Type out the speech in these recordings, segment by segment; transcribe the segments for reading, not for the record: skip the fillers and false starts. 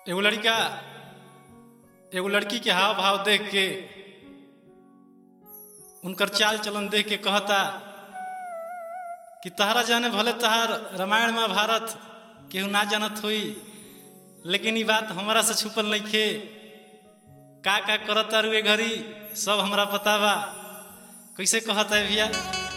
एगो लड़की के हाव भाव देख के उनकर चाल चलन देख के कहता कि तहरा जाने भले तहार रामायण महाभारत केहू ना जानत हुई, लेकिन ये बात हमारा से छुपल नहीं खे। का करता रुए घड़ी सब हमरा पता बा। कैसे कहता है भैया?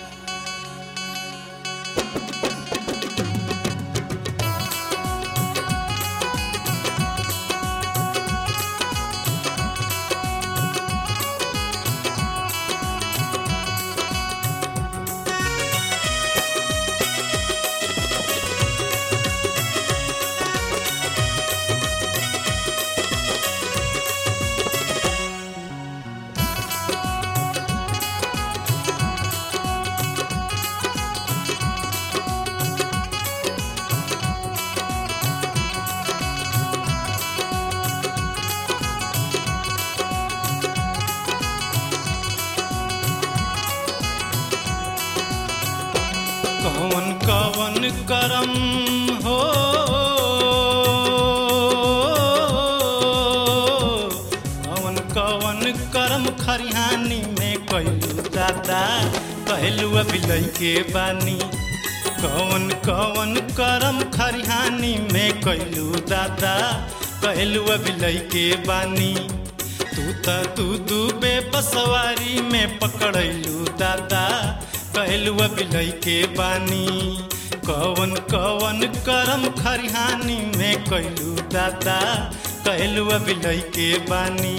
कौन कौन करम हो, कौन कौन करम खरिहानी में कहलू दादा, कहलू अभिलई के बानी। कौन कौन करम खरिहानी में कहलू दादा, कहलू अभिलई के बानी। तू डूबे बसवारी में पकड़लू दादा, कहलू अभिलई के बानी। कौन कौन करम खरिहानी में कहलू दादा, कहलू अभिलई के बानी।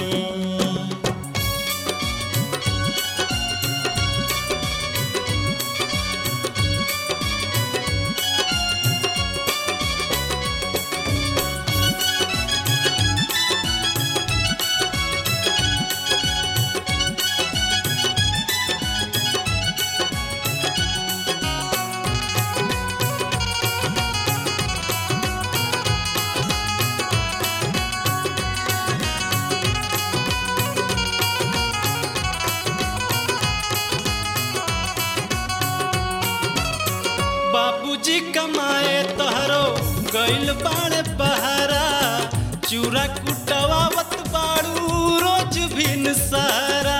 बाबूजी कमाए तहरो गइल बाड़े बहारा, चूरा कुटवावत बाड़ू रोज भिन सारा।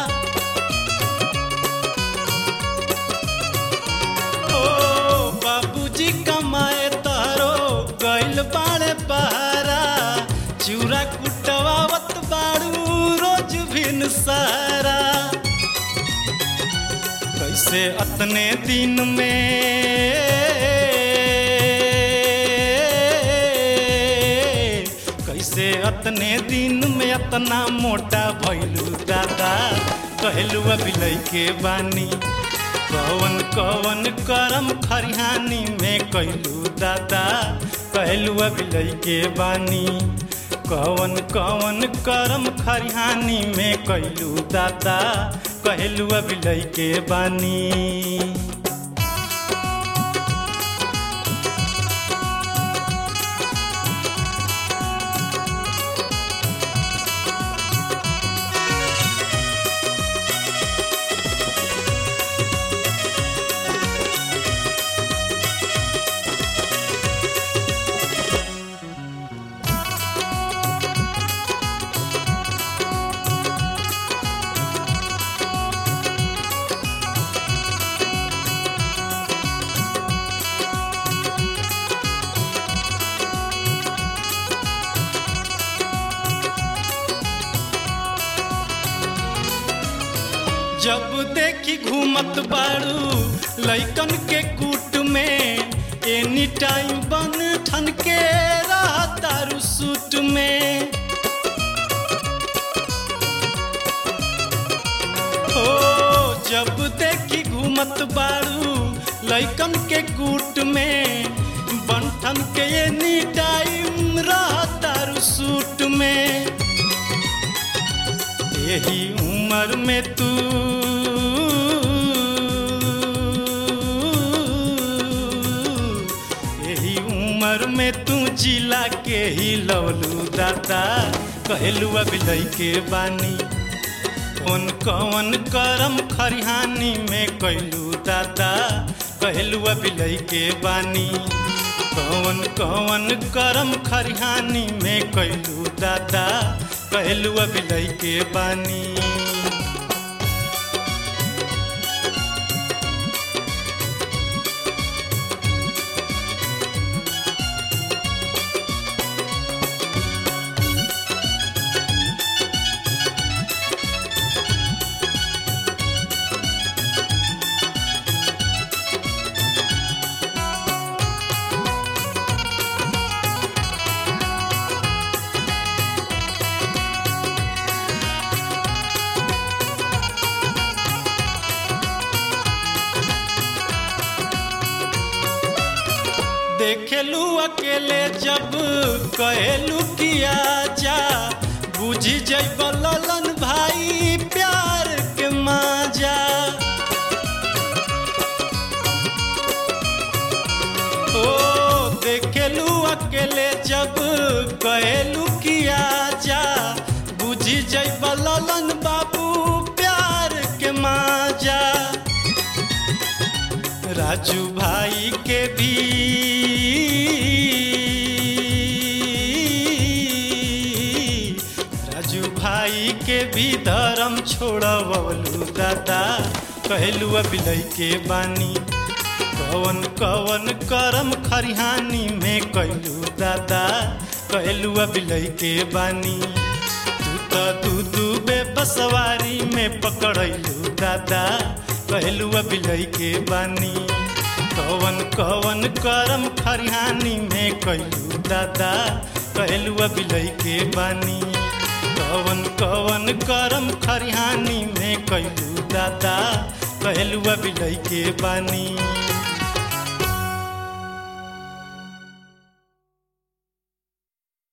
ओ बाबूजी कमाए तहरो गइल बाड़े बहारा, चूरा कुटवावत बाड़ू रोज भिन सारा। कैसे अतने दिन में, कैसे अतने दिन में अतना मोटा भइलू दादा, कहलू अभिलई के बानी। कौन कौन करम खरिहानी में कहलू दादा, कहलू अभिलई के बानी। कौन कौन करम खरिहानी में कहलू दादा, कहलू अभिलई के बानी। जब देखी घूमत बाड़ू लइकन के कूट में, एनी टाइम बन ठन के रहतारू सूट में। ओ जब देखी घूमत बाड़ू लइकन के कूट में, बन ठन के एनी टाइम रहतारू सूट में। यही उम्र में तू, यही उम्र में तू जिला के ही लवलू दादा, कहलू अभिलई के बानी। कौन कौन करम खरिहानी में कहलू दादा, कहलू अभिलई के बानी। कौन कौन करम खरिहानी में कैलू दादा कहलू बिलई के बानी। देखेलू अकेले जब कहलू किया जा बुझी जैब ललन भाई प्यार के माजा। ओ देखेलू अकेले जब कहलू किया जा बुझी जैब ललन बाबू प्यार के माजा। राजू भाई के भी राजू भाई के भी धर्म छोड़वलू दादा कहलू बिलई के बानी। कवन कवन करम खरिहानी में कैलू दादा कहलू बिलई के बानी। तू तो दूधू बेबसवारी में पकड़लू दादा कहलू बिलई के बानी। कवन कवन करम खरिहानी में कैलू दादा कहलू बिलई के बानी। कवन कवन करम खरिहानी में कैलू दादा कहलू बिलई के बानी।